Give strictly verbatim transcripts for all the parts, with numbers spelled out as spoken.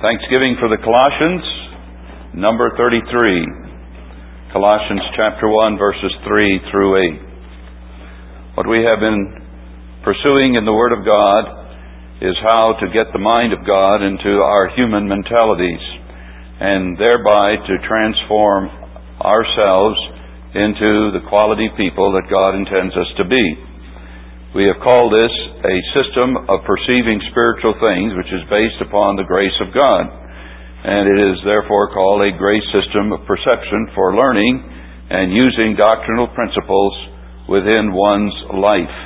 Thanksgiving for the Colossians, number thirty-three. Colossians chapter one, verses three through eight. What we have been pursuing in the Word of God is how to get the mind of God into our human mentalities and thereby to transform ourselves into the quality people that God intends us to be. We have called this a system of perceiving spiritual things, which is based upon the grace of God. And it is therefore called a grace system of perception for learning and using doctrinal principles within one's life.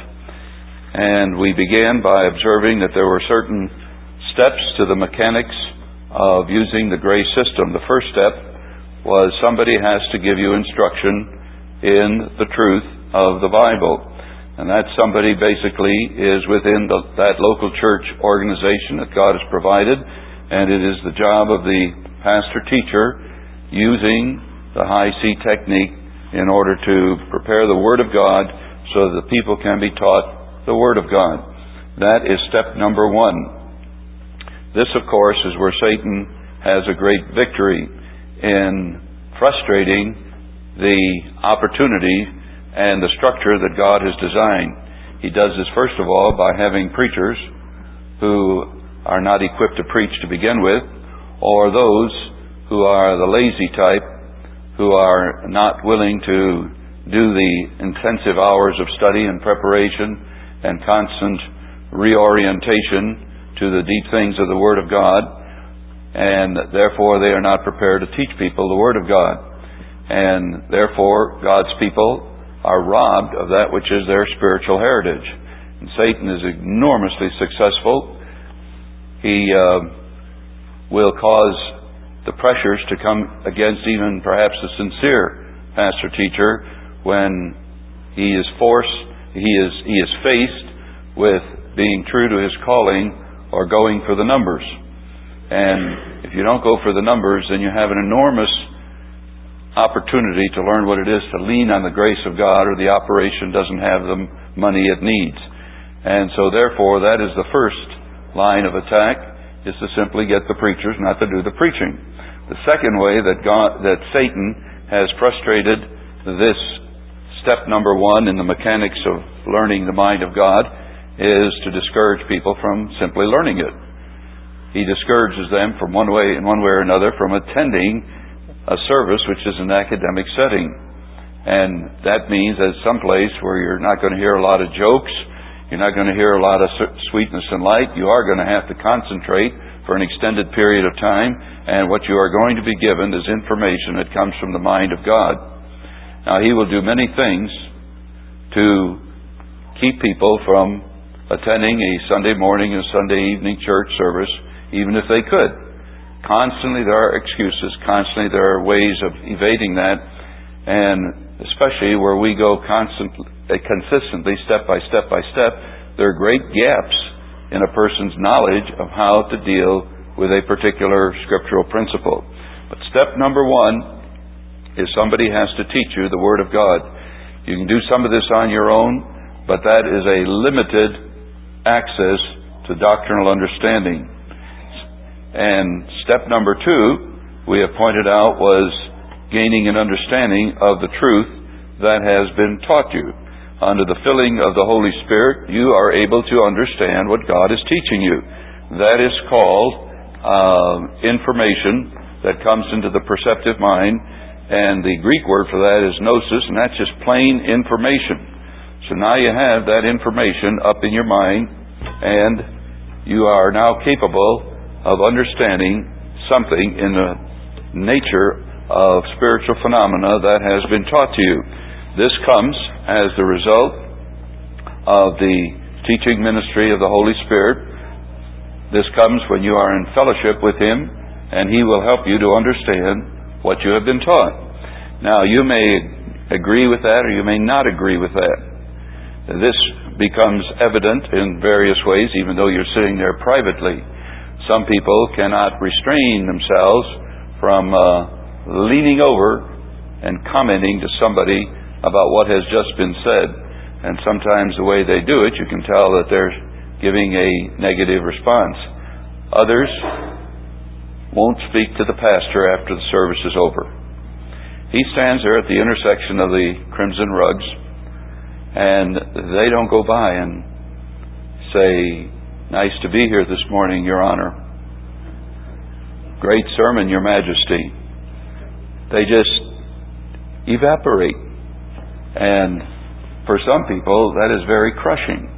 And we began by observing that there were certain steps to the mechanics of using the grace system. The first step was somebody has to give you instruction in the truth of the Bible. And that somebody basically is within the, that local church organization that God has provided, and it is the job of the pastor-teacher using the high C technique in order to prepare the Word of God so that the people can be taught the Word of God. That is step number one. This, of course, is where Satan has a great victory in frustrating the opportunity and the structure that God has designed. He does this, first of all, by having preachers who are not equipped to preach to begin with, or those who are the lazy type, who are not willing to do the intensive hours of study and preparation and constant reorientation to the deep things of the Word of God, and therefore they are not prepared to teach people the Word of God. And therefore God's people are robbed of that which is their spiritual heritage. And Satan is enormously successful. He uh, will cause the pressures to come against even perhaps a sincere pastor-teacher when he is forced, he is, he is faced with being true to his calling or going for the numbers. And if you don't go for the numbers, then you have an enormous opportunity to learn what it is to lean on the grace of God, or the operation doesn't have the money it needs. And so therefore that is the first line of attack, is to simply get the preachers not to do the preaching. The second way that God, that Satan has frustrated this step number one in the mechanics of learning the mind of God is to discourage people from simply learning it. He discourages them from one way in one way or another from attending a service which is an academic setting. And that means that some place where you're not going to hear a lot of jokes, you're not going to hear a lot of sweetness and light, you are going to have to concentrate for an extended period of time, and what you are going to be given is information that comes from the mind of God. Now, he will do many things to keep people from attending a Sunday morning and Sunday evening church service, even if they could. Constantly there are excuses, constantly there are ways of evading that, and especially where we go constantly, consistently, step by step by step, there are great gaps in a person's knowledge of how to deal with a particular scriptural principle. But step number one is somebody has to teach you the Word of God. You can do some of this on your own, but that is a limited access to doctrinal understanding. And step number two, we have pointed out, was gaining an understanding of the truth that has been taught you. Under the filling of the Holy Spirit, you are able to understand what God is teaching you. That is called uh, information that comes into the perceptive mind, and the Greek word for that is gnosis, and that's just plain information. So now you have that information up in your mind, and you are now capable of understanding something in the nature of spiritual phenomena that has been taught to you. This comes as the result of the teaching ministry of the Holy Spirit. This comes when you are in fellowship with Him, and He will help you to understand what you have been taught. Now, you may agree with that, or you may not agree with that. This becomes evident in various ways, even though you're sitting there privately. Some people cannot restrain themselves from uh, leaning over and commenting to somebody about what has just been said. And sometimes the way they do it, you can tell that they're giving a negative response. Others won't speak to the pastor after the service is over. He stands there at the intersection of the crimson rugs, and they don't go by and say, "Nice to be here this morning, Your Honor. Great sermon, Your Majesty." They just evaporate. And for some people, that is very crushing.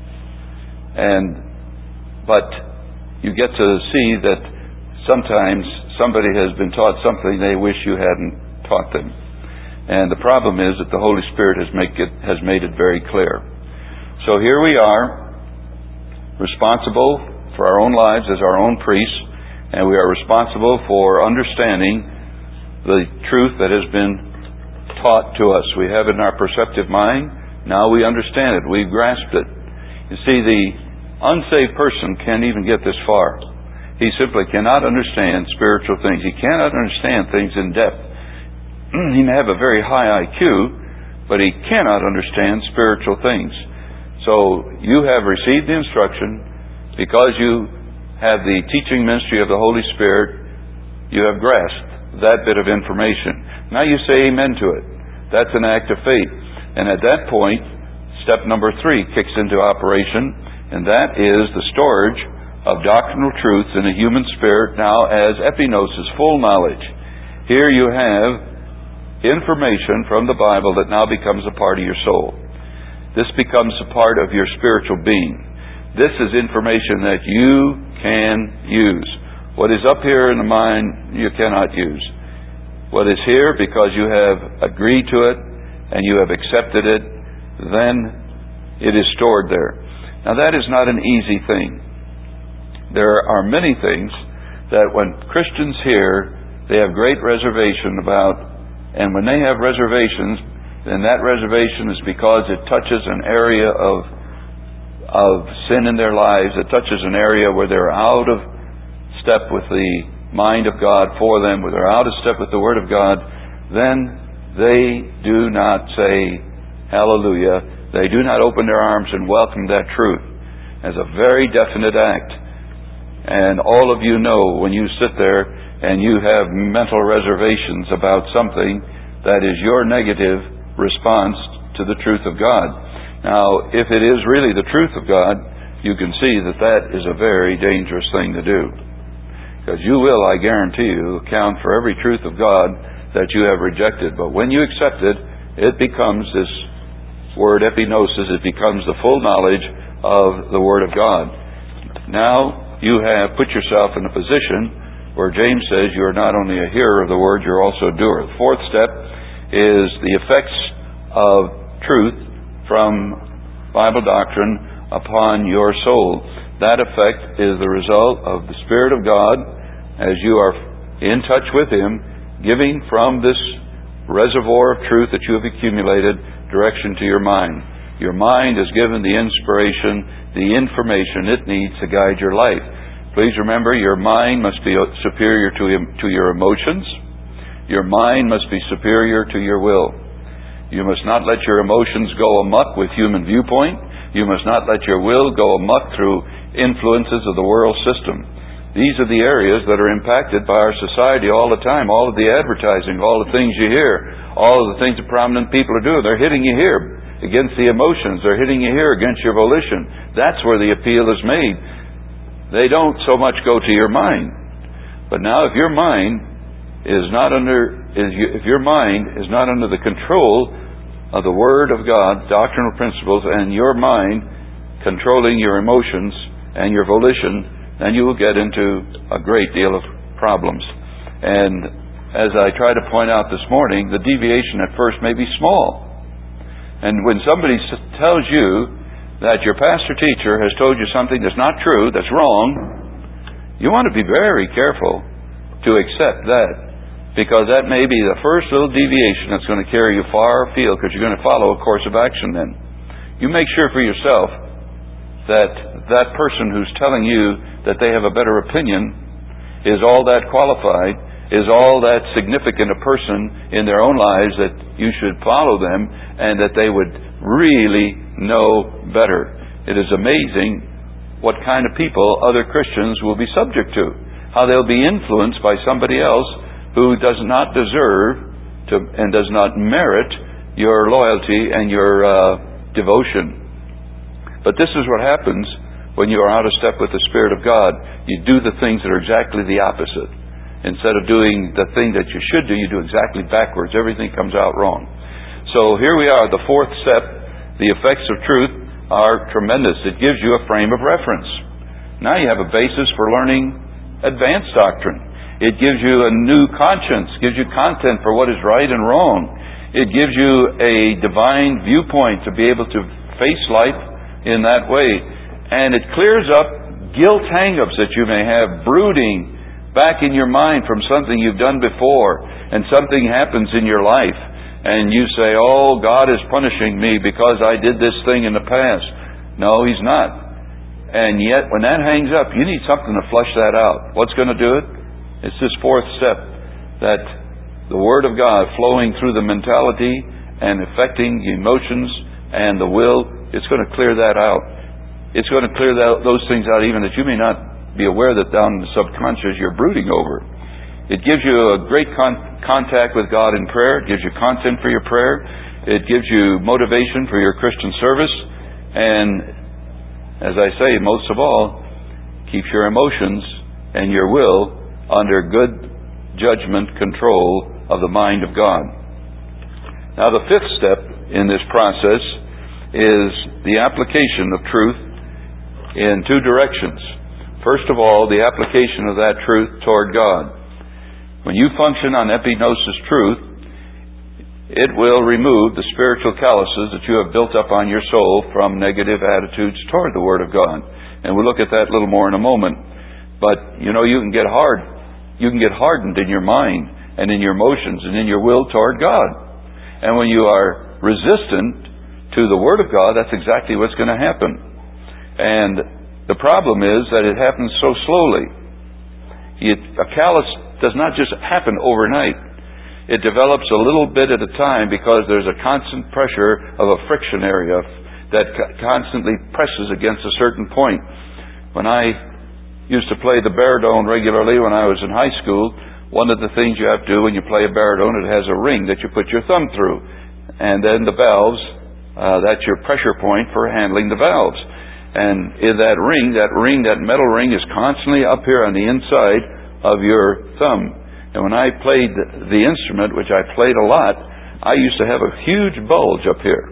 And but you get to see that sometimes somebody has been taught something they wish you hadn't taught them. And the problem is that the Holy Spirit has make it has made it very clear. So here we are, responsible for our own lives as our own priests, and we are responsible for understanding the truth that has been taught to us. We have it in our perceptive mind. Now we understand it. We've grasped it. You see, the unsaved person can't even get this far. He simply cannot understand spiritual things. He cannot understand things in depth. He may have a very high I Q, but he cannot understand spiritual things. So you have received the instruction. Because you have the teaching ministry of the Holy Spirit, you have grasped that bit of information. Now you say amen to it. That's an act of faith. And at that point, step number three kicks into operation, and that is the storage of doctrinal truths in the human spirit now as epignosis, full knowledge. Here you have information from the Bible that now becomes a part of your soul. This becomes a part of your spiritual being. This is information that you can use. What is up here in the mind, you cannot use. What is here, because you have agreed to it and you have accepted it, then it is stored there. Now that is not an easy thing. There are many things that when Christians hear, they have great reservation about, and when they have reservations, then that reservation is because it touches an area of of sin in their lives. It touches an area where they're out of step with the mind of God for them, where they're out of step with the Word of God. Then they do not say hallelujah. They do not open their arms and welcome that truth as a very definite act. And all of you know when you sit there and you have mental reservations about something, that is your negative response to the truth of God. Now, if it is really the truth of God, you can see that that is a very dangerous thing to do. Because you will, I guarantee you, account for every truth of God that you have rejected. But when you accept it, it becomes this word epignosis. It becomes the full knowledge of the Word of God. Now, you have put yourself in a position where James says you are not only a hearer of the Word, you're also a doer. The fourth step is the effects of truth from Bible doctrine upon your soul. That effect is the result of the Spirit of God as you are in touch with Him, giving from this reservoir of truth that you have accumulated direction to your mind. Your mind is given the inspiration, the information it needs to guide your life. Please remember, your mind must be superior to, to your emotions. Your mind must be superior to your will. You must not let your emotions go amok with human viewpoint. You must not let your will go amok through influences of the world system. These are the areas that are impacted by our society all the time. All of the advertising, all the things you hear, all of the things that prominent people are doing, they're hitting you here against the emotions. They're hitting you here against your volition. That's where the appeal is made. They don't so much go to your mind. But now if your mind is not under, is you, if your mind is not under the control of the Word of God, doctrinal principles, and your mind controlling your emotions and your volition, then you will get into a great deal of problems. And as I try to point out this morning, the deviation at first may be small. And when somebody tells you that your pastor teacher has told you something that's not true, that's wrong, you want to be very careful to accept that. Because that may be the first little deviation that's going to carry you far afield, because you're going to follow a course of action then. You make sure for yourself that that person who's telling you that they have a better opinion is all that qualified, is all that significant a person in their own lives that you should follow them, and that they would really know better. It is amazing what kind of people other Christians will be subject to. how they'll be influenced by somebody else who does not deserve to and does not merit your loyalty and your uh, devotion. But this is what happens when you are out of step with the Spirit of God. You do the things that are exactly the opposite. Instead of doing the thing that you should do, you do exactly backwards. Everything comes out wrong. So here we are, the fourth step. The effects of truth are tremendous. It gives you a frame of reference. Now you have a basis for learning advanced doctrine. It gives you a new conscience, gives you content for what is right and wrong. It gives you a divine viewpoint to be able to face life in that way. And it clears up guilt hang-ups that you may have brooding back in your mind from something you've done before, and something happens in your life, and you say, oh, God is punishing me because I did this thing in the past. No, He's not. And yet, when that hangs up, you need something to flush that out. What's going to do it? It's this fourth step, that the Word of God flowing through the mentality and affecting the emotions and the will, it's going to clear that out. It's going to clear that, those things out even that you may not be aware that down in the subconscious you're brooding over. It gives you a great con- contact with God in prayer. It gives you content for your prayer. It gives you motivation for your Christian service. And as I say, most of all, keeps your emotions and your will under good judgment control of the mind of God. Now the fifth step in this process is the application of truth in two directions. First of all, the application of that truth toward God. When you function on epignosis truth, it will remove the spiritual calluses that you have built up on your soul from negative attitudes toward the Word of God. And we'll look at that a little more in a moment. But, you know, you can get hard. You can get hardened in your mind and in your emotions and in your will toward God. And when you are resistant to the Word of God, that's exactly what's going to happen. And the problem is that it happens so slowly. It, a callus does not just happen overnight. It develops a little bit at a time because there's a constant pressure of a friction area that co- constantly presses against a certain point. When I used to play the baritone regularly when I was in high school, one of the things you have to do when you play a baritone, it has a ring that you put your thumb through. And then the valves, uh, that's your pressure point for handling the valves. And in that ring, that ring, that metal ring is constantly up here on the inside of your thumb. And when I played the instrument, which I played a lot, I used to have a huge bulge up here.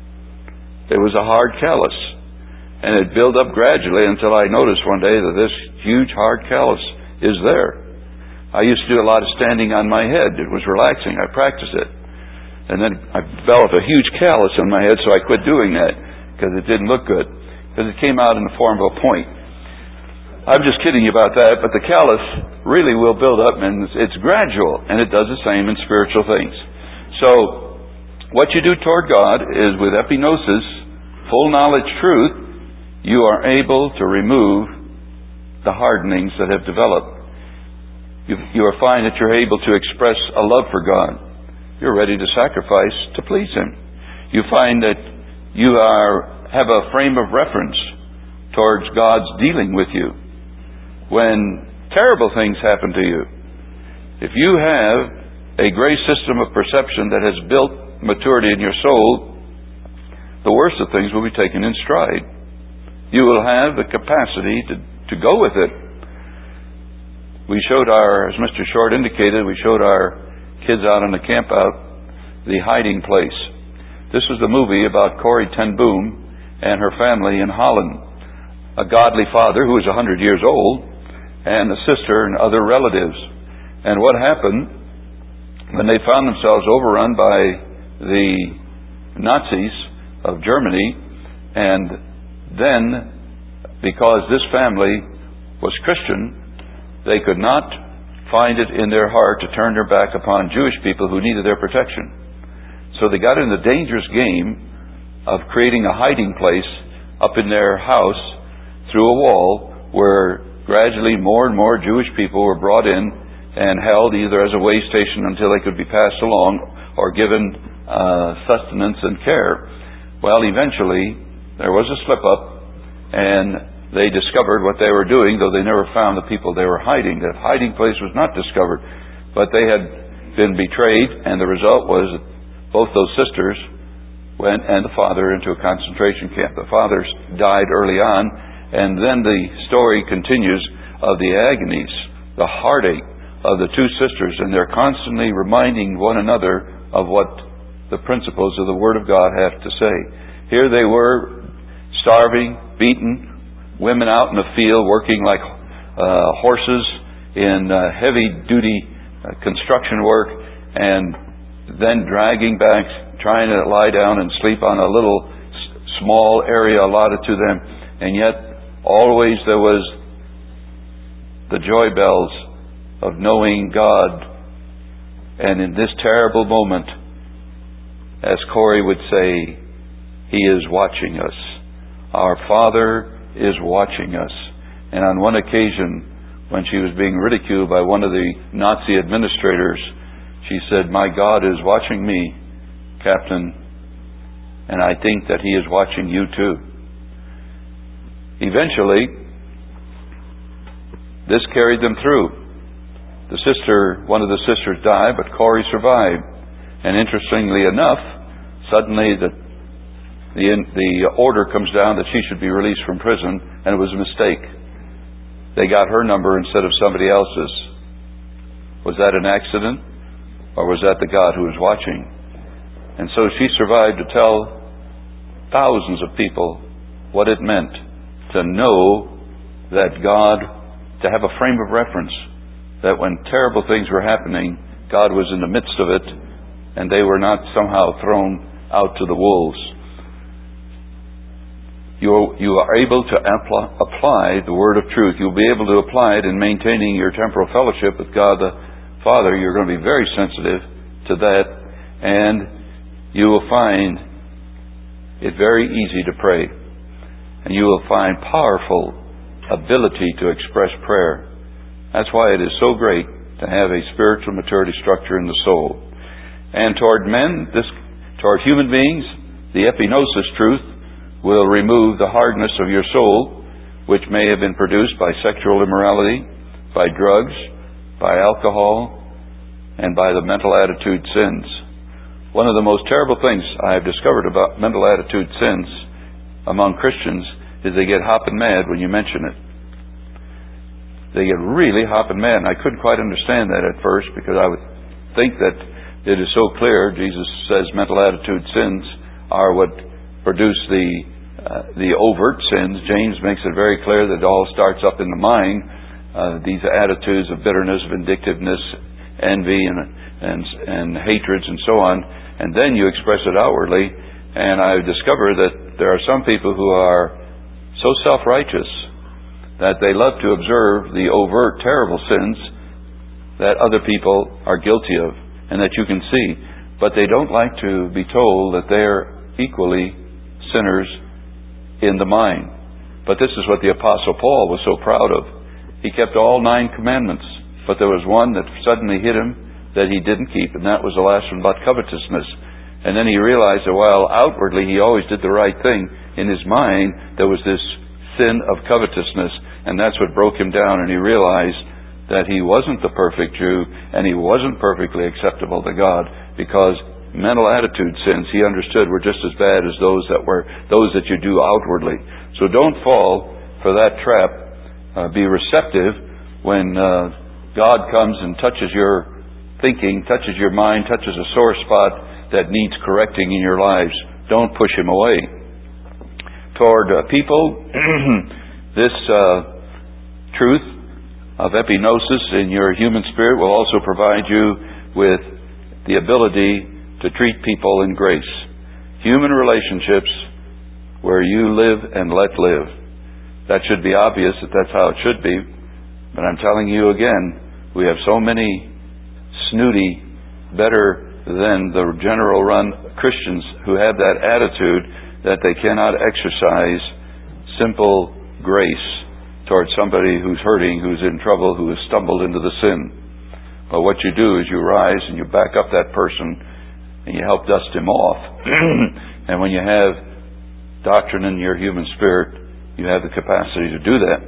It was a hard callus. And it built up gradually until I noticed one day that this huge hard callus is there. I used to do a lot of standing on my head. It was relaxing. I practiced it. And then I developed a huge callus on my head, so I quit doing that because it didn't look good. Because it came out in the form of a point. I'm just kidding you about that, but the callus really will build up, and it's, it's gradual, and it does the same in spiritual things. So, what you do toward God is with epignosis, full knowledge truth, you are able to remove the hardenings that have developed. You, you will find that you're able to express a love for God. You're ready to sacrifice to please Him. You find that you are have a frame of reference towards God's dealing with you. When terrible things happen to you, if you have a grace system of perception that has built maturity in your soul, the worst of things will be taken in stride. You will have the capacity to, to go with it. We showed our, as Mister Short indicated, we showed our kids out on the camp out, The Hiding Place. This was the movie about Corrie ten Boom and her family in Holland. A godly father who was one hundred years old, and a sister and other relatives. And what happened when they found themselves overrun by the Nazis of Germany, and then because this family was Christian, they could not find it in their heart to turn their back upon Jewish people who needed their protection. So they got in the dangerous game of creating a hiding place up in their house through a wall where gradually more and more Jewish people were brought in and held either as a way station until they could be passed along or given uh, sustenance and care. Well, eventually there was a slip up, and they discovered what they were doing, though they never found the people they were hiding. That hiding place was not discovered, but they had been betrayed, and the result was that both those sisters went, and the father, into a concentration camp. The father died early on, and then the story continues of the agonies, the heartache of the two sisters, and they're constantly reminding one another of what the principles of the Word of God have to say. Here they were, starving, beaten, women out in the field working like uh, horses in uh, heavy-duty uh, construction work, and then dragging back, trying to lie down and sleep on a little s- small area allotted to them. And yet, always there was the joy bells of knowing God. And in this terrible moment, as Corey would say, He is watching us. Our Father is watching us. And on one occasion, when she was being ridiculed by one of the Nazi administrators, she said, "My God is watching me, Captain, and I think that He is watching you too." Eventually, this carried them through. The sister, one of the sisters died, but Corey survived. And interestingly enough, suddenly the, the the order comes down that she should be released from prison, and it was a mistake. They got her number instead of somebody else's. Was that an accident? Or was that the God who was watching? And so she survived to tell thousands of people what it meant to know that God, to have a frame of reference, that when terrible things were happening, God was in the midst of it, and they were not somehow thrown out to the wolves. You, you are able to apply, apply the word of truth. You'll be able to apply it in maintaining your temporal fellowship with God the Father. You're going to be very sensitive to that, and you will find it very easy to pray. And you will find powerful ability to express prayer. That's why it is so great to have a spiritual maturity structure in the soul. And toward men, this, toward human beings, the epignosis truth will remove the hardness of your soul, which may have been produced by sexual immorality, by drugs, by alcohol, and by the mental attitude sins. One of the most terrible things I have discovered about mental attitude sins among Christians is they get hopping mad when you mention it. They get really hopping mad, and I couldn't quite understand that at first, because I would think that it is so clear. Jesus says mental attitude sins are what produce the uh, the overt sins. James makes it very clear that it all starts up in the mind. Uh, these attitudes of bitterness, vindictiveness, envy, and and and hatreds, and so on, and then you express it outwardly. And I discover that there are some people who are so self-righteous that they love to observe the overt, terrible sins that other people are guilty of, and that you can see. But they don't like to be told that they are equally sinners in the mind. But this is what the Apostle Paul was so proud of. He kept all nine commandments, but there was one that suddenly hit him that he didn't keep, and that was the last one about covetousness. And then he realized that while outwardly he always did the right thing, in his mind there was this sin of covetousness, and that's what broke him down, and he realized that he wasn't the perfect Jew, and he wasn't perfectly acceptable to God, because mental attitude sins, he understood, were just as bad as those that were those that you do outwardly. So don't fall for that trap. Uh, be receptive when uh, God comes and touches your thinking, touches your mind, touches a sore spot that needs correcting in your lives. Don't push him away. Toward uh, people, this uh, truth of epignosis in your human spirit will also provide you with the ability to treat people in grace. Human relationships where you live and let live. That should be obvious that that's how it should be. But I'm telling you again, we have so many snooty, better than the general run Christians who have that attitude that they cannot exercise simple grace towards somebody who's hurting, who's in trouble, who has stumbled into the sin. But what you do is you rise and you back up that person and you help dust him off. And when you have doctrine in your human spirit, you have the capacity to do that.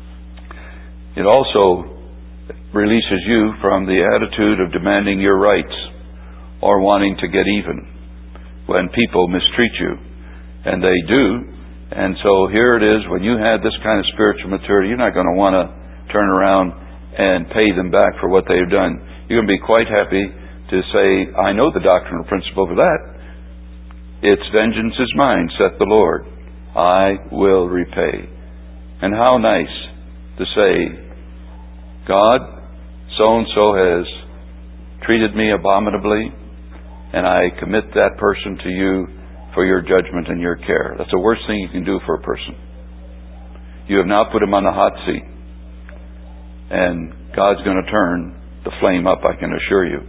It also releases you from the attitude of demanding your rights or wanting to get even when people mistreat you. And they do. And so here it is, when you have this kind of spiritual maturity, you're not going to want to turn around and pay them back for what they've done. You're going to be quite happy to say, I know the doctrinal principle for that. It's vengeance is mine, saith the Lord. I will repay. And how nice to say, God, so-and-so has treated me abominably, and I commit that person to you for your judgment and your care. That's the worst thing you can do for a person. You have now put him on the hot seat, and God's going to turn the flame up, I can assure you.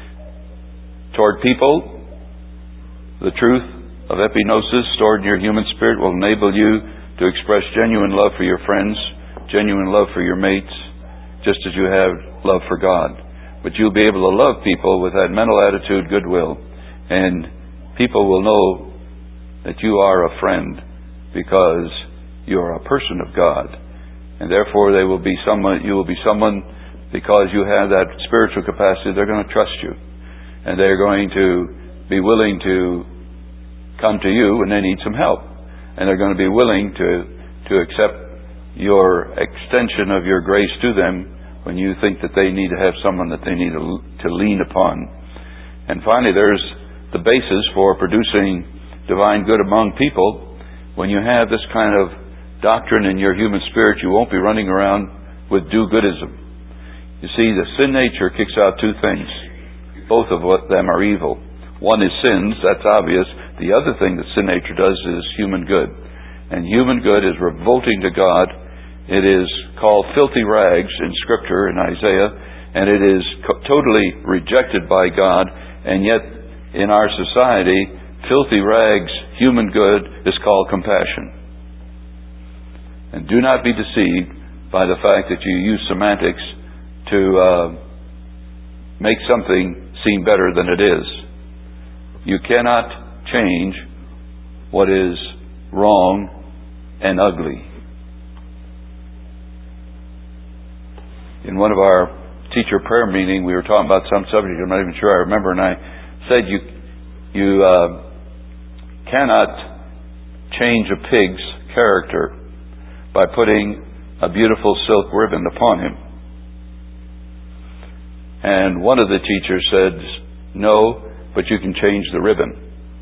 Toward people, the truth of epignosis stored in your human spirit will enable you to express genuine love for your friends, genuine love for your mates, just as you have love for God. But you'll be able to love people with that mental attitude, goodwill, and people will know that you are a friend because you are a person of God. And therefore they will be someone, you will be someone, because you have that spiritual capacity, they're going to trust you. And they're going to be willing to come to you when they need some help. And they're going to be willing to, to accept your extension of your grace to them when you think that they need to have someone that they need to, to lean upon. And finally, there's the basis for producing divine good among people. When you have this kind of doctrine in your human spirit, you won't be running around with do-goodism. You see, the sin nature kicks out two things. Both of them are evil. One is sins, that's obvious. The other thing that sin nature does is human good. And human good is revolting to God. It is called filthy rags in Scripture, in Isaiah, and it is co- totally rejected by God. And yet, in our society, filthy rags, human good, is called compassion. And do not be deceived by the fact that you use semantics to uh, make something seem better than it is. You cannot change what is wrong and ugly. In one of our teacher prayer meeting, we were talking about some subject I'm not even sure I remember, and I said you you uh, cannot change a pig's character by putting a beautiful silk ribbon upon him. And one of the teachers said, no, but you can change the ribbon.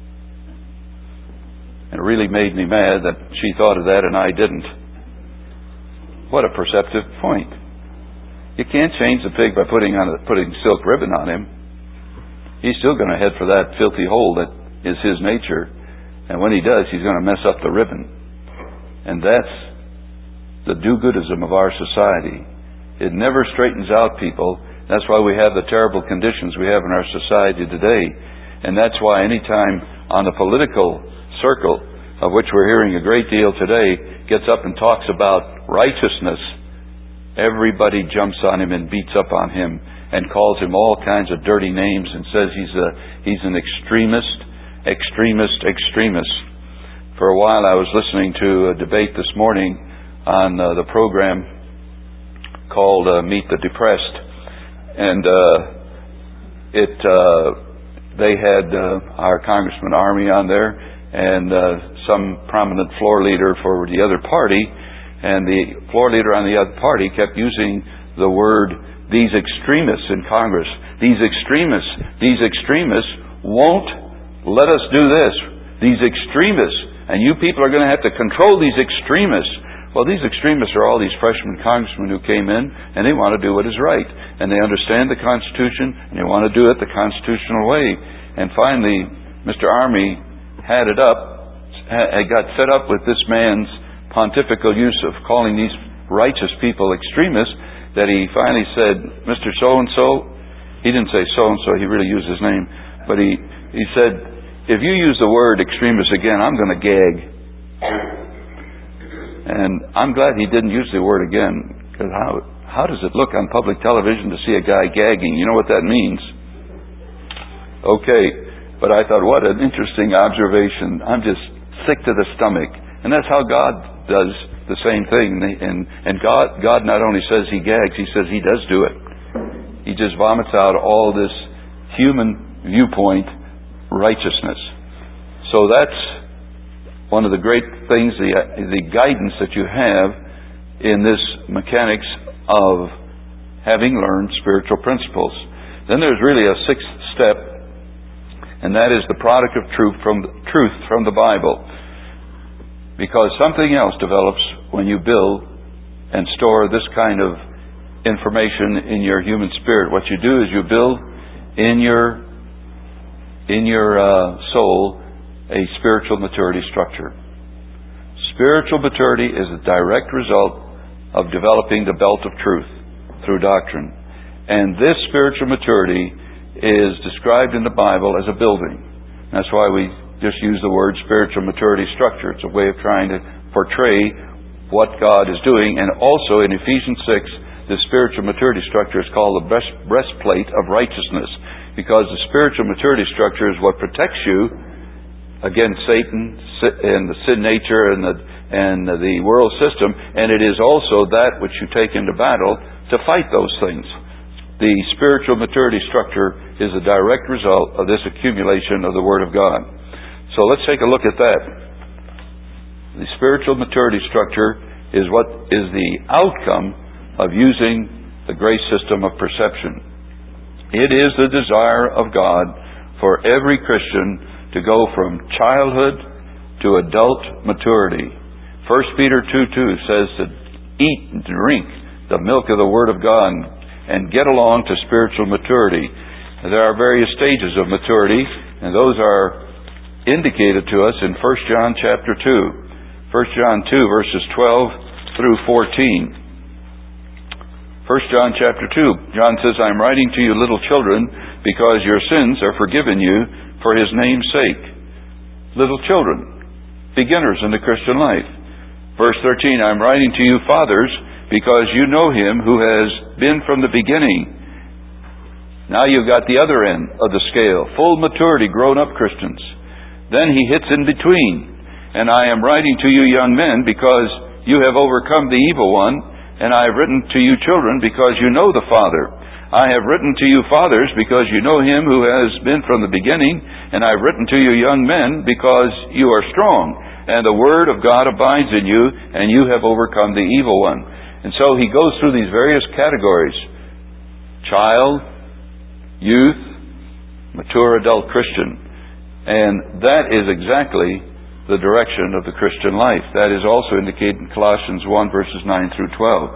And it really made me mad that she thought of that and I didn't. What a perceptive point. You can't change the pig by putting on a, putting silk ribbon on him. He's still going to head for that filthy hole that is his nature. And when he does, he's going to mess up the ribbon. And that's the do-goodism of our society. It never straightens out people. That's why we have the terrible conditions we have in our society today. And that's why any time on the political circle, of which we're hearing a great deal today, gets up and talks about righteousness, everybody jumps on him and beats up on him and calls him all kinds of dirty names and says he's a he's an extremist, extremist, extremist. For a while I was listening to a debate this morning on uh, the program called uh, Meet the Depressed, and uh, it uh, they had uh, our Congressman Army on there and uh, some prominent floor leader for the other party. And the floor leader on the other party kept using the word, these extremists in Congress, these extremists, these extremists won't let us do this. These extremists, and you people are going to have to control these extremists. Well, these extremists are all these freshman congressmen who came in, and they want to do what is right. And they understand the Constitution, and they want to do it the constitutional way. And finally, Mister Army had it up, had got set up with this man's pontifical use of calling these righteous people extremists, that he finally said, Mister So-and-so, he didn't say so-and-so, he really used his name, but he, he said, if you use the word extremist again, I'm going to gag. And I'm glad he didn't use the word again, because how, how does it look on public television to see a guy gagging? You know what that means? Okay, but I thought, what an interesting observation. I'm just sick to the stomach. And that's how God does the same thing. And, and God, God not only says He gags, He says He does do it. He just vomits out all this human viewpoint righteousness. So that's one of the great things, the, the guidance that you have in this mechanics of having learned spiritual principles. Then there's really a sixth step, and that is the product of truth from the, truth from the Bible. Because something else develops when you build and store this kind of information in your human spirit. What you do is you build in your in your uh, soul a spiritual maturity structure. Spiritual maturity is a direct result of developing the belt of truth through doctrine. And this spiritual maturity is described in the Bible as a building. That's why we just use the word spiritual maturity structure. It's a way of trying to portray what God is doing. And also in Ephesians six, the spiritual maturity structure is called the breast, breastplate of righteousness, because the spiritual maturity structure is what protects you against Satan and the sin nature and the and the world system, and it is also that which you take into battle to fight those things. The spiritual maturity structure is a direct result of this accumulation of the Word of God. So let's take a look at that. The spiritual maturity structure is what is the outcome of using the grace system of perception. It is the desire of God for every Christian to go from childhood to adult maturity. First Peter two two says to eat and drink the milk of the Word of God and get along to spiritual maturity. There are various stages of maturity, and those are indicated to us in First John chapter two. First John two verses twelve through fourteen. First John chapter two. John says, I am writing to you, little children, because your sins are forgiven you for His name's sake. Little children, beginners in the Christian life. Verse thirteen, I am writing to you, fathers, because you know Him who has been from the beginning. Now you've got the other end of the scale, full maturity, grown-up Christians. Then he hits in between. And I am writing to you, young men, because you have overcome the evil one, and I have written to you, children, because you know the Father. I have written to you, fathers, because you know Him who has been from the beginning, and I have written to you, young men, because you are strong, and the Word of God abides in you, and you have overcome the evil one. And so he goes through these various categories: child, youth, mature adult Christian. And that is exactly the direction of the Christian life. That is also indicated in Colossians one, verses nine through twelve.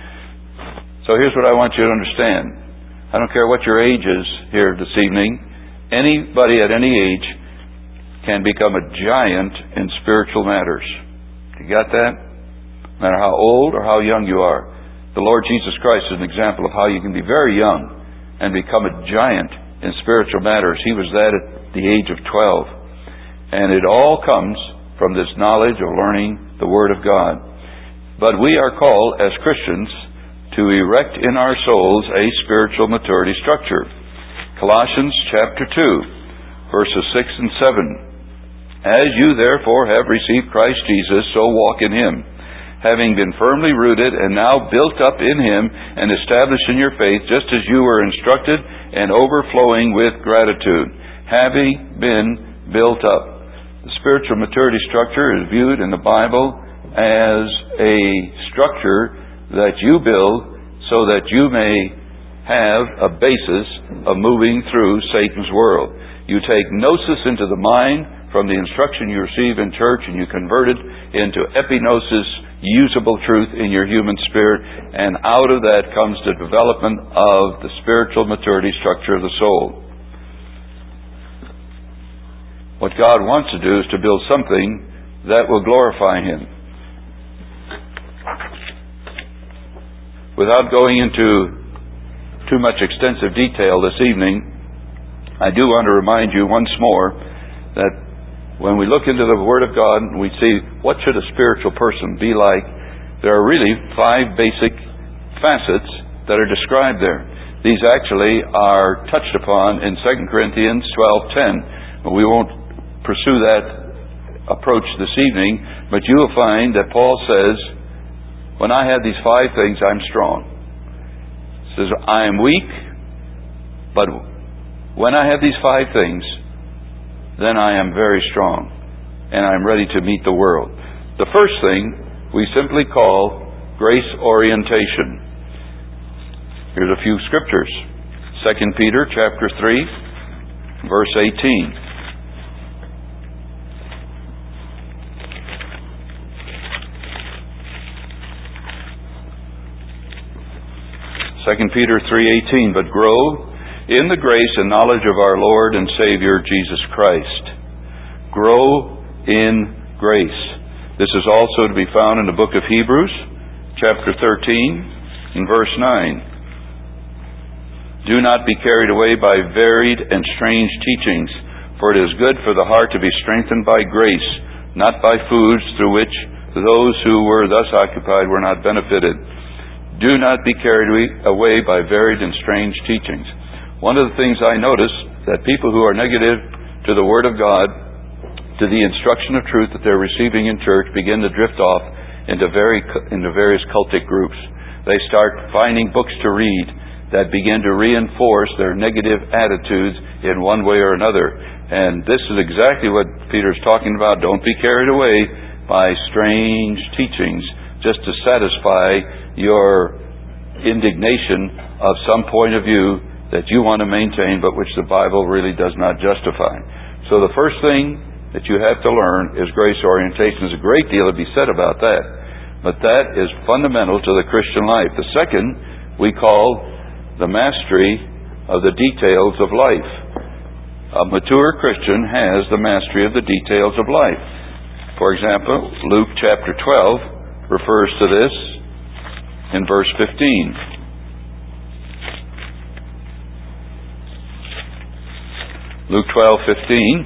So here's what I want you to understand. I don't care what your age is here this evening. Anybody at any age can become a giant in spiritual matters. You got that? No matter how old or how young you are. The Lord Jesus Christ is an example of how you can be very young and become a giant in spiritual matters. He was that at the age of twelve. And it all comes from this knowledge of learning the Word of God. But we are called as Christians to erect in our souls a spiritual maturity structure. Colossians chapter two, verses six and seven. As you therefore have received Christ Jesus, so walk in Him, having been firmly rooted and now built up in Him and established in your faith, just as you were instructed, and overflowing with gratitude, having been built up. The spiritual maturity structure is viewed in the Bible as a structure that you build so that you may have a basis of moving through Satan's world. You take gnosis into the mind from the instruction you receive in church, and you convert it into epignosis, usable truth in your human spirit, and out of that comes the development of the spiritual maturity structure of the soul. What God wants to do is to build something that will glorify Him. Without going into too much extensive detail this evening, I do want to remind you once more that when we look into the Word of God and we see what should a spiritual person be like, there are really five basic facets that are described there. These actually are touched upon in Second Corinthians twelve ten. We won't pursue that approach this evening, but you will find that Paul says, when I have these five things, I'm strong. He says, I am weak, but when I have these five things, then I am very strong, and I'm ready to meet the world. The first thing we simply call grace orientation. Here's a few scriptures. Second Peter chapter three, verse eighteen. Second Peter three eighteen. But grow in the grace and knowledge of our Lord and Savior Jesus Christ. Grow in grace. This is also to be found in the book of Hebrews, chapter thirteen, and verse nine. Do not be carried away by varied and strange teachings, for it is good for the heart to be strengthened by grace, not by foods through which those who were thus occupied were not benefited. Do not be carried away by varied and strange teachings. One of the things I notice, that people who are negative to the Word of God, to the instruction of truth that they're receiving in church, begin to drift off into very into various cultic groups. They start finding books to read that begin to reinforce their negative attitudes in one way or another. And this is exactly what Peter's talking about. Don't be carried away by strange teachings just to satisfy your indignation of some point of view that you want to maintain, but which the Bible really does not justify. So the first thing that you have to learn is grace orientation. There's a great deal to be said about that, but that is fundamental to the Christian life. The second we call the mastery of the details of life. A mature Christian has the mastery of the details of life. For example, Luke chapter twelve refers to this in verse fifteen. Luke twelve fifteen.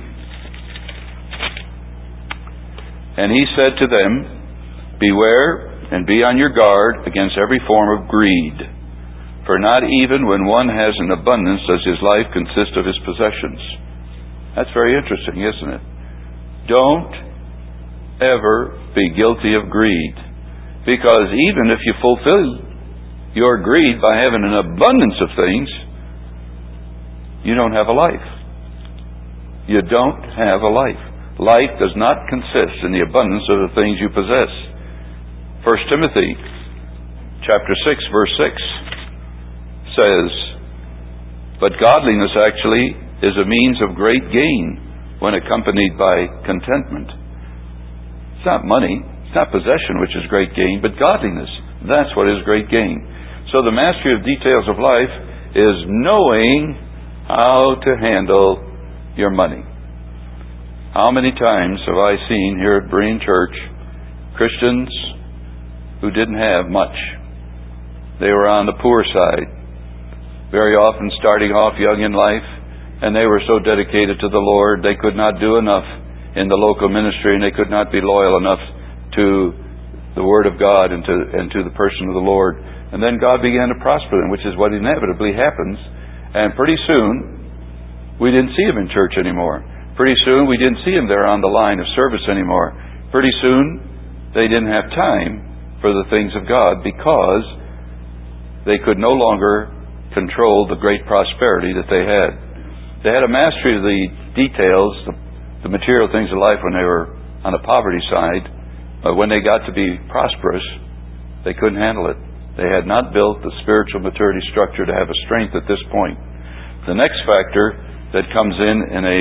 And he said to them, beware and be on your guard against every form of greed. For not even when one has an abundance does his life consist of his possessions. That's very interesting, isn't it? Don't ever be guilty of greed. Because even if you fulfill your greed by having an abundance of things, you don't have a life. You don't have a life. Life does not consist in the abundance of the things you possess. First Timothy chapter six, verse six. Says, but godliness actually is a means of great gain when accompanied by contentment. It's not money, it's not possession which is great gain, but godliness. That's what is great gain. So the mastery of details of life is knowing how to handle your money. How many times have I seen here at Berean Church Christians who didn't have much? They were on the poor side. Very often starting off young in life, and they were so dedicated to the Lord, they could not do enough in the local ministry, and they could not be loyal enough to the Word of God and to, and to the person of the Lord. And then God began to prosper them, which is what inevitably happens. And pretty soon, we didn't see them in church anymore. Pretty soon, we didn't see them there on the line of service anymore. Pretty soon, they didn't have time for the things of God because they could no longer control the great prosperity that they had. They had a mastery of the details, the, the material things of life when they were on the poverty side, but when they got to be prosperous, they couldn't handle it. They had not built the spiritual maturity structure to have a strength at this point. The next factor that comes in in a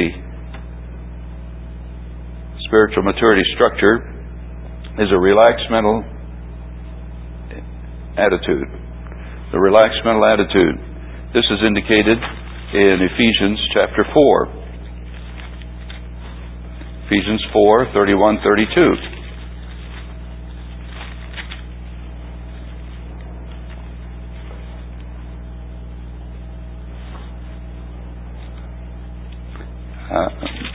spiritual maturity structure is a relaxed mental attitude. The relaxed mental attitude. This is indicated in Ephesians chapter four. Ephesians four, thirty-one, thirty-two. Uh,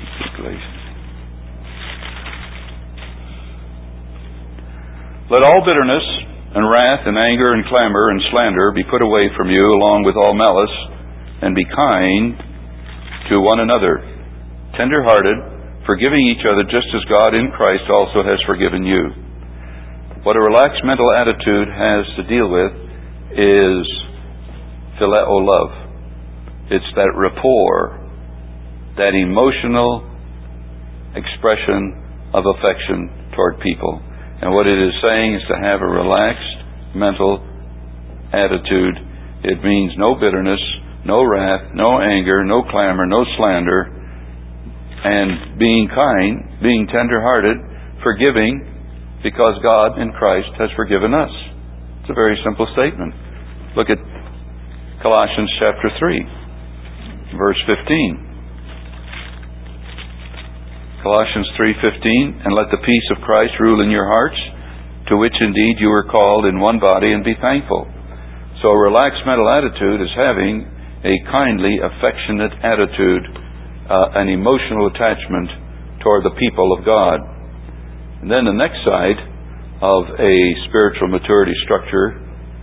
Let all bitterness and wrath and anger and clamor and slander be put away from you, along with all malice, and be kind to one another, tender-hearted, forgiving each other just as God in Christ also has forgiven you. What a relaxed mental attitude has to deal with is phileo love. It's that rapport, that emotional expression of affection toward people. And what it is saying is to have a relaxed mental attitude. It means no bitterness, no wrath, no anger, no clamor, no slander, and being kind, being tender-hearted, forgiving, because God in Christ has forgiven us. It's a very simple statement. Look at Colossians chapter three, verse fifteen. Colossians three fifteen, and let the peace of Christ rule in your hearts, to which indeed you were called in one body, and be thankful. So a relaxed mental attitude is having a kindly, affectionate attitude, uh, an emotional attachment toward the people of God. And then the next side of a spiritual maturity structure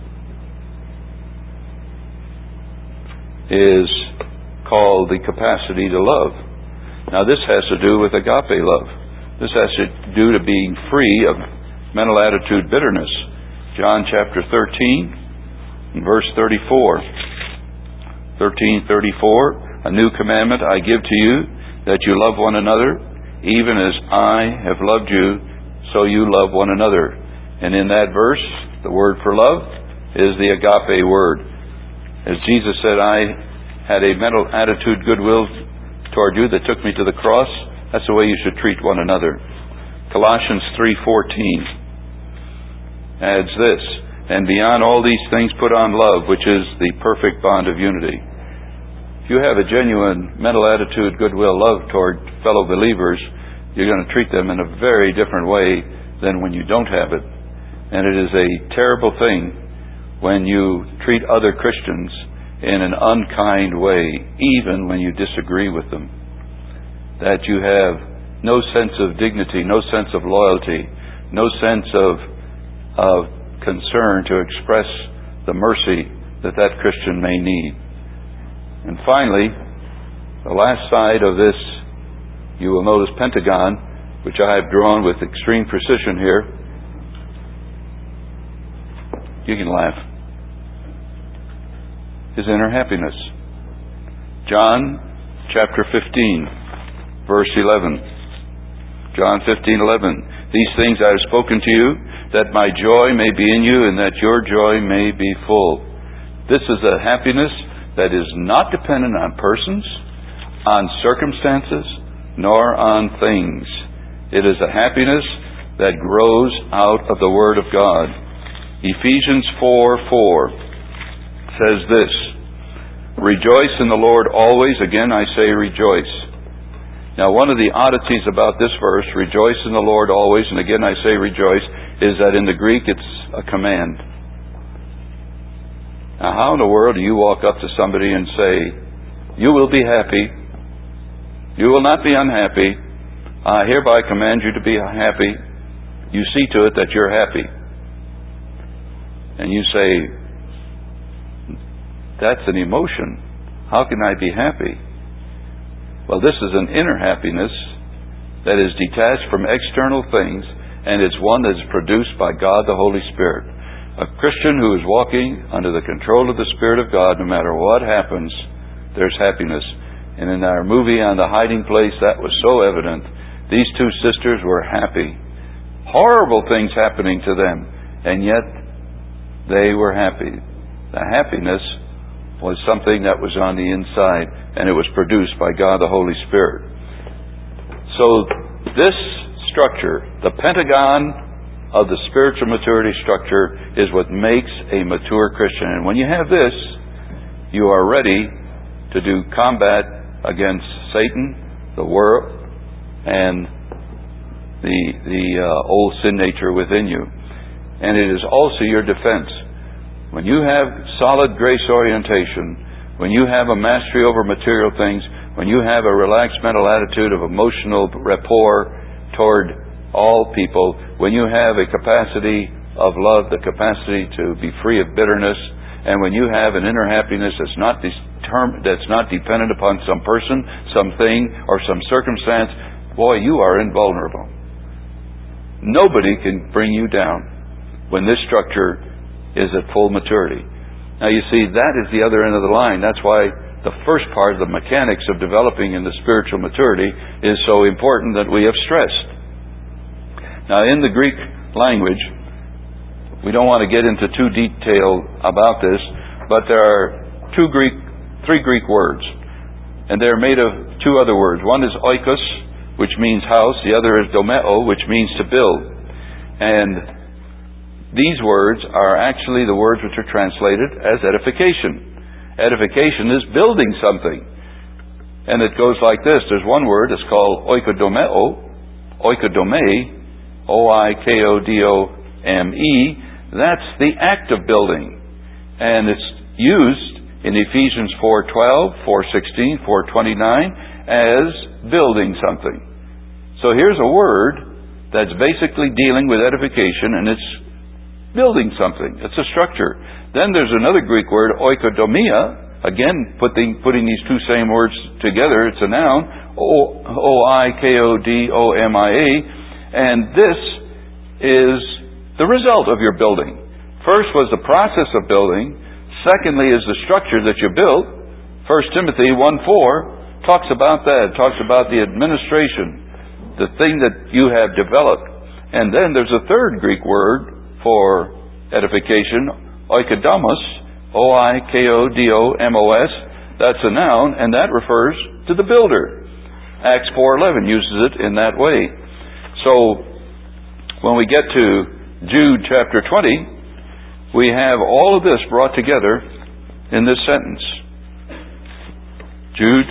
is called the capacity to love. Now this has to do with agape love. This has to do to being free of mental attitude bitterness. John chapter thirteen, verse thirty-four. thirteen thirty-four, a new commandment I give to you, that you love one another, even as I have loved you, so you love one another. And in that verse, the word for love is the agape word. As Jesus said, I had a mental attitude, goodwill toward you that took me to the cross. That's the way you should treat one another. Colossians three fourteen adds this, and beyond all these things put on love, which is the perfect bond of unity. If you have a genuine mental attitude, goodwill, love toward fellow believers, you're going to treat them in a very different way than when you don't have it. And it is a terrible thing when you treat other Christians in an unkind way, even when you disagree with them. That you have no sense of dignity, no sense of loyalty, no sense of, of concern to express the mercy that that Christian may need. And finally, the last side of this, you will notice pentagon, which I have drawn with extreme precision here. You can laugh. Is inner happiness. John chapter fifteen, verse eleven. John fifteen eleven. These things I have spoken to you, that my joy may be in you, and that your joy may be full. This is a happiness that is not dependent on persons, on circumstances, nor on things. It is a happiness that grows out of the Word of God. Ephesians four four says this, rejoice in the Lord always. Again, I say rejoice. Now, one of the oddities about this verse, rejoice in the Lord always, and again I say rejoice, is that in the Greek it's a command. Now, how in the world do you walk up to somebody and say, you will be happy, you will not be unhappy, I hereby command you to be happy, you see to it that you're happy. And you say, that's an emotion. How can I be happy? Well, this is an inner happiness that is detached from external things, and it's one that is produced by God the Holy Spirit. A Christian who is walking under the control of the Spirit of God, no matter what happens, there's happiness. And in our movie on The Hiding Place, that was so evident. These two sisters were happy. Horrible things happening to them, and yet they were happy. The happiness was something that was on the inside, and it was produced by God the Holy Spirit. So this structure, the pentagon of the spiritual maturity structure, is what makes a mature Christian. And when you have this, you are ready to do combat against Satan, the world, and the the uh, old sin nature within you. And it is also your defense. When you have solid grace orientation, when you have a mastery over material things, when you have a relaxed mental attitude of emotional rapport toward all people, when you have a capacity of love, the capacity to be free of bitterness, and when you have an inner happiness that's not determined, that's not dependent upon some person, something, or some circumstance, boy, you are invulnerable. Nobody can bring you down when this structure is at full maturity. Now you see, that is the other end of the line. That's why the first part of the mechanics of developing in the spiritual maturity is so important that we have stressed. Now in the Greek language, we don't want to get into too detail about this, but there are two Greek, three Greek words, and they're made of two other words. One is oikos, which means house. The other is domeo, which means to build. And these words are actually the words which are translated as edification. Edification is building something. And it goes like this. There's one word, it's called oikodomeo, oikodome, O I K O D O M E. That's the act of building. And it's used in Ephesians four twelve, four sixteen, four twenty-nine as building something. So here's a word that's basically dealing with edification, and it's building something. It's a structure. Then there's another Greek word, oikodomia. Again, putting putting these two same words together, it's a noun, O I K O D O M I A, and this is the result of your building. First was the process of building. Secondly is the structure that you built. First Timothy one four talks about that. It talks about the administration, the thing that you have developed. And then there's a third Greek word for edification, oikodomos, O I K O D O M O S. That's a noun, and that refers to the builder. Acts four eleven uses it in that way. So when we get to Jude chapter twenty, we have all of this brought together in this sentence. Jude,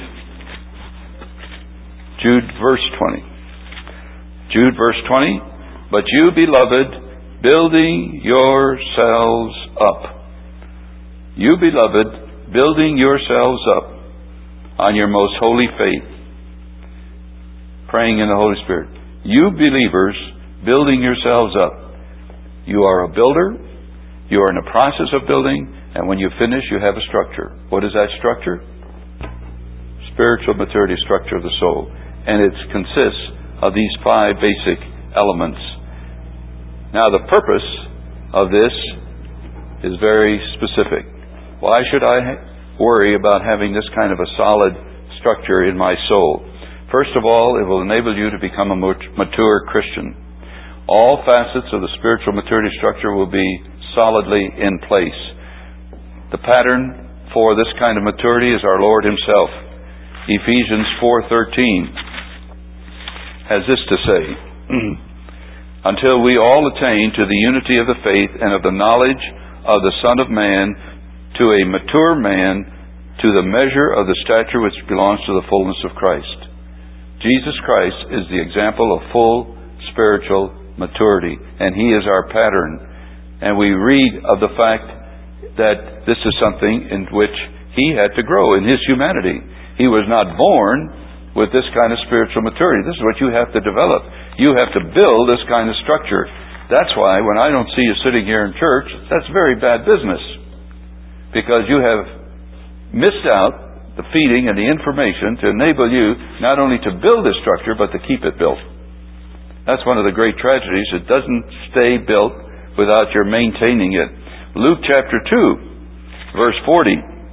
Jude verse twenty. Jude verse twenty, but you, beloved, building yourselves up. You, beloved, building yourselves up on your most holy faith, praying in the Holy Spirit. You believers, building yourselves up. You are a builder. You are in a process of building, and when you finish, you have a structure. What is that structure? Spiritual maturity structure of the soul. And it consists of these five basic elements. Now, the purpose of this is very specific. Why should I worry about having this kind of a solid structure in my soul? First of all, it will enable you to become a mature Christian. All facets of the spiritual maturity structure will be solidly in place. The pattern for this kind of maturity is our Lord Himself. Ephesians four thirteen has this to say, until we all attain to the unity of the faith and of the knowledge of the Son of Man, to a mature man, to the measure of the stature which belongs to the fullness of Christ. Jesus Christ is the example of full spiritual maturity, and He is our pattern. And we read of the fact that this is something in which He had to grow in His humanity. He was not born with this kind of spiritual maturity. This is what you have to develop. You have to build this kind of structure. That's why when I don't see you sitting here in church, that's very bad business. Because you have missed out the feeding and the information to enable you not only to build this structure, but to keep it built. That's one of the great tragedies. It doesn't stay built without your maintaining it. Luke chapter two, verse forty.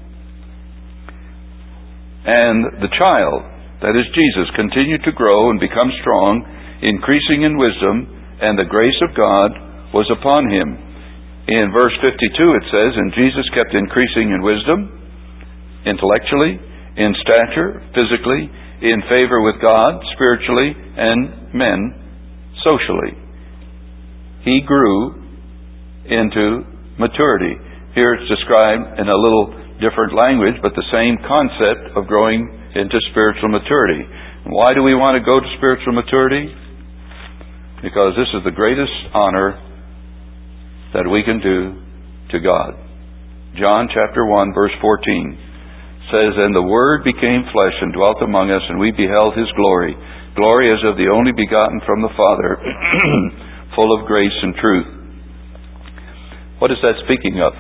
And the child, that is Jesus, continued to grow and become strong, increasing in wisdom, and the grace of God was upon him. In verse fifty-two it says, and Jesus kept increasing in wisdom, intellectually, in stature, physically, in favor with God, spiritually, and men, socially. He grew into maturity. Here it's described in a little different language, but the same concept of growing into spiritual maturity. Why do we want to go to spiritual maturity? Because this is the greatest honor that we can do to God. John chapter one, verse fourteen says, and the Word became flesh and dwelt among us, and we beheld His glory. Glory as of the only begotten from the Father, full of grace and truth. What is that speaking of?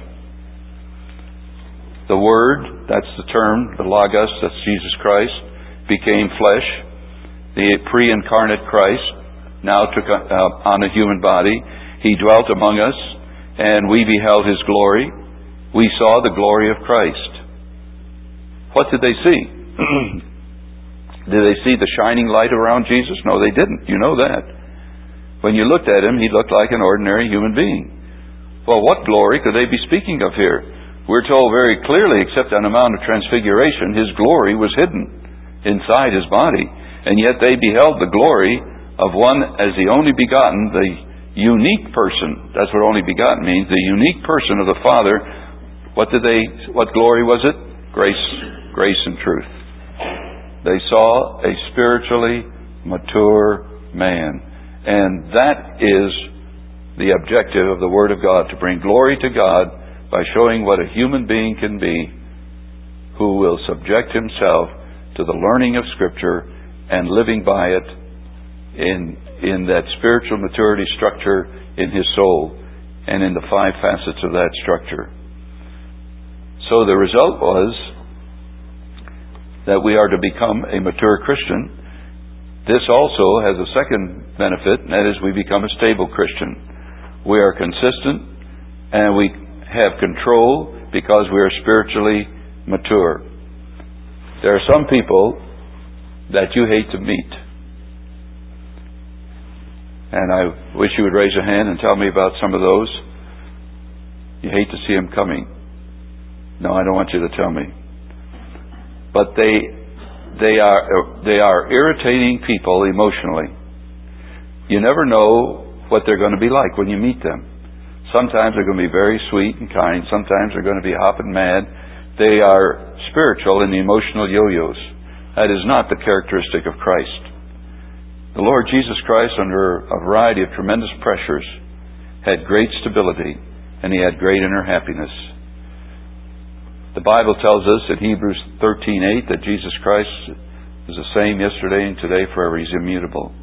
The Word, that's the term, the Logos, that's Jesus Christ, became flesh, the pre-incarnate Christ, now took uh, on a human body. He dwelt among us, and we beheld His glory. We saw the glory of Christ. What did they see? Did they see the shining light around Jesus? No, they didn't. You know that. When you looked at Him, He looked like an ordinary human being. Well, what glory could they be speaking of here? We're told very clearly, except on the Mount of Transfiguration, His glory was hidden inside His body. And yet they beheld the glory of one as the only begotten, the unique person. That's what only begotten means. The unique person of the Father. What did they, what glory was it? Grace, grace and truth. They saw a spiritually mature man. And that is the objective of the Word of God, to bring glory to God by showing what a human being can be who will subject himself to the learning of Scripture and living by it in, in that spiritual maturity structure in his soul and in the five facets of that structure. So the result was that we are to become a mature Christian. This also has a second benefit, and that is we become a stable Christian. We are consistent and we have control because we are spiritually mature. There are some people that you hate to meet. And I wish you would raise a hand and tell me about some of those. You hate to see them coming. No, I don't want you to tell me. But they they are they are irritating people emotionally. You never know what they're going to be like when you meet them. Sometimes they're going to be very sweet and kind. Sometimes they're going to be hopping mad. They are spiritual in the emotional yo-yos. That is not the characteristic of Christ. The Lord Jesus Christ, under a variety of tremendous pressures, had great stability, and He had great inner happiness. The Bible tells us in Hebrews thirteen eight that Jesus Christ is the same yesterday and today forever. He's immutable.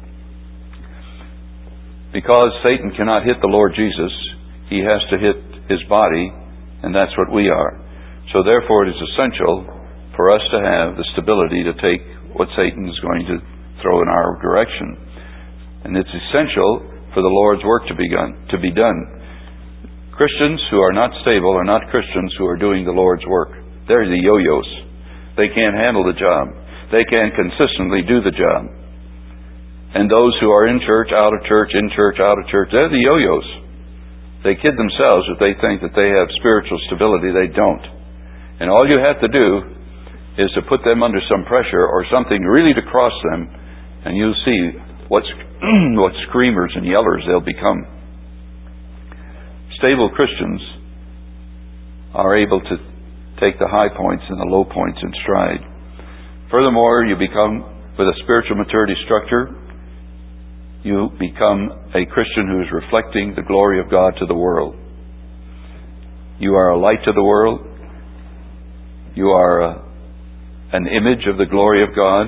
Because Satan cannot hit the Lord Jesus, he has to hit His body, and that's what we are. So therefore it is essential for us to have the stability to take what Satan is going to throw in our direction. And it's essential for the Lord's work to be done. To be done. Christians who are not stable are not Christians who are doing the Lord's work. They're the yo-yos. They can't handle the job. They can't consistently do the job. And those who are in church, out of church, in church, out of church, they're the yo-yos. They kid themselves if they think that they have spiritual stability. They don't. And all you have to do is to put them under some pressure or something really to cross them, and you'll see what, what screamers and yellers they'll become. Stable Christians are able to take the high points and the low points in stride. Furthermore, you become, with a spiritual maturity structure, you become a Christian who is reflecting the glory of God to the world. You are a light to the world. You are a, an image of the glory of God.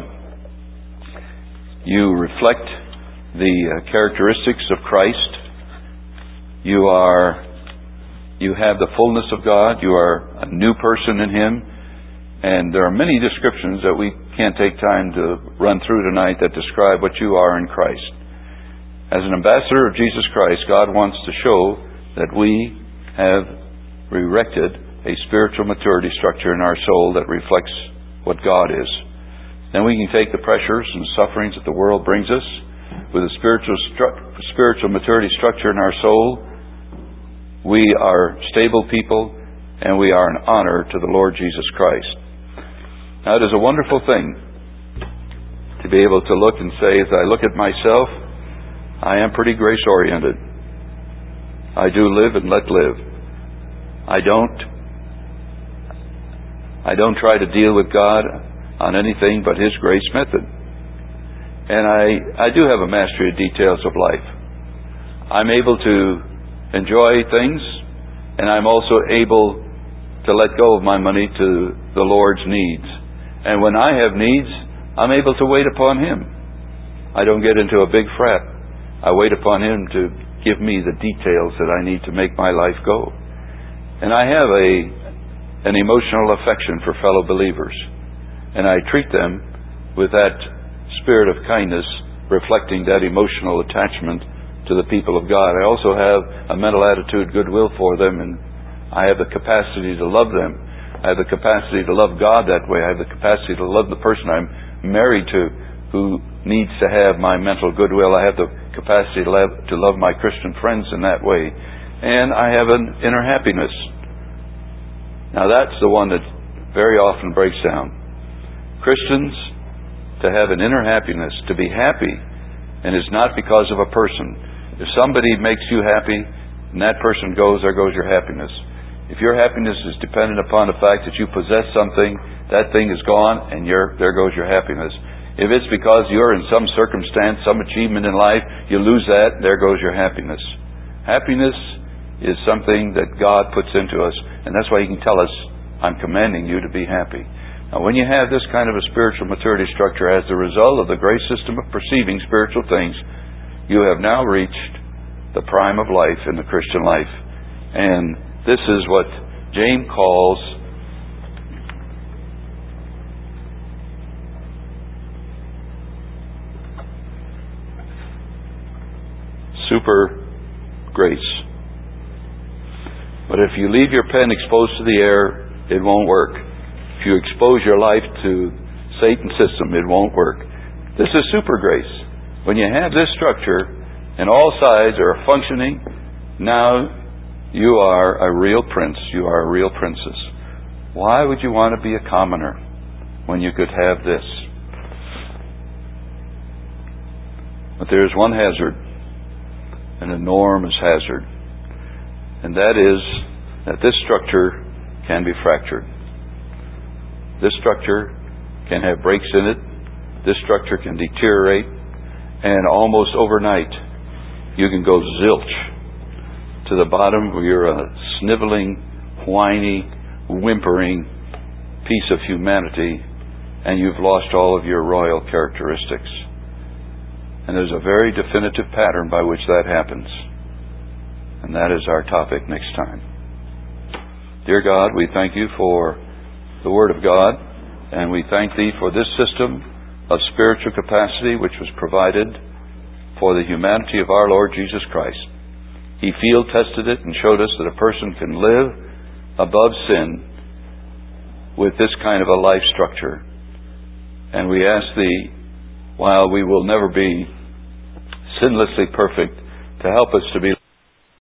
You reflect the uh, characteristics of Christ. You are, you have the fullness of God. You are a new person in Him. And there are many descriptions that we can't take time to run through tonight that describe what you are in Christ. As an ambassador of Jesus Christ, God wants to show that we have erected a spiritual maturity structure in our soul that reflects what God is. Then we can take the pressures and sufferings that the world brings us with a spiritual stru- spiritual maturity structure in our soul. We are stable people, and we are an honor to the Lord Jesus Christ. Now, it is a wonderful thing to be able to look and say, as I look at myself, I am pretty grace-oriented. I do live and let live. I don't, I don't try to deal with God on anything but His grace method. And I, I do have a mastery of details of life. I'm able to enjoy things, and I'm also able to let go of my money to the Lord's needs. And when I have needs, I'm able to wait upon Him. I don't get into a big fret. I wait upon Him to give me the details that I need to make my life go. And I have a an emotional affection for fellow believers. And I treat them with that spirit of kindness, reflecting that emotional attachment to the people of God. I also have a mental attitude, goodwill for them, and I have the capacity to love them. I have the capacity to love God that way. I have the capacity to love the person I'm married to who needs to have my mental goodwill. I have the capacity to love, to love my Christian friends in that way. And I have an inner happiness. Now that's the one that very often breaks down. Christians, to have an inner happiness, to be happy, and it's not because of a person. If somebody makes you happy and that person goes, there goes your happiness. If your happiness is dependent upon the fact that you possess something, that thing is gone and you're, there goes your happiness. If it's because you're in some circumstance, some achievement in life, you lose that, there goes your happiness. Happiness is something that God puts into us, and that's why He can tell us, I'm commanding you to be happy. Now when you have this kind of a spiritual maturity structure as a result of the grace system of perceiving spiritual things, you have now reached the prime of life in the Christian life. And this is what James calls super grace. But if you leave your pen exposed to the air, it won't work. If you expose your life to Satan's system, it won't work. This is super grace. When you have this structure and all sides are functioning, now you are a real prince. You are a real princess. Why would you want to be a commoner when you could have this? But there is one hazard, an enormous hazard, and that is that this structure can be fractured. This structure can have breaks in it. This structure can deteriorate, and almost overnight you can go zilch to the bottom where you're a sniveling, whiny, whimpering piece of humanity, and you've lost all of your royal characteristics. And there's a very definitive pattern by which that happens. And that is our topic next time. Dear God, we thank you for the Word of God, and we thank Thee for this system of spiritual capacity which was provided for the humanity of our Lord Jesus Christ. He field tested it and showed us that a person can live above sin with this kind of a life structure. And we ask Thee, while we will never be sinlessly perfect, to help us to be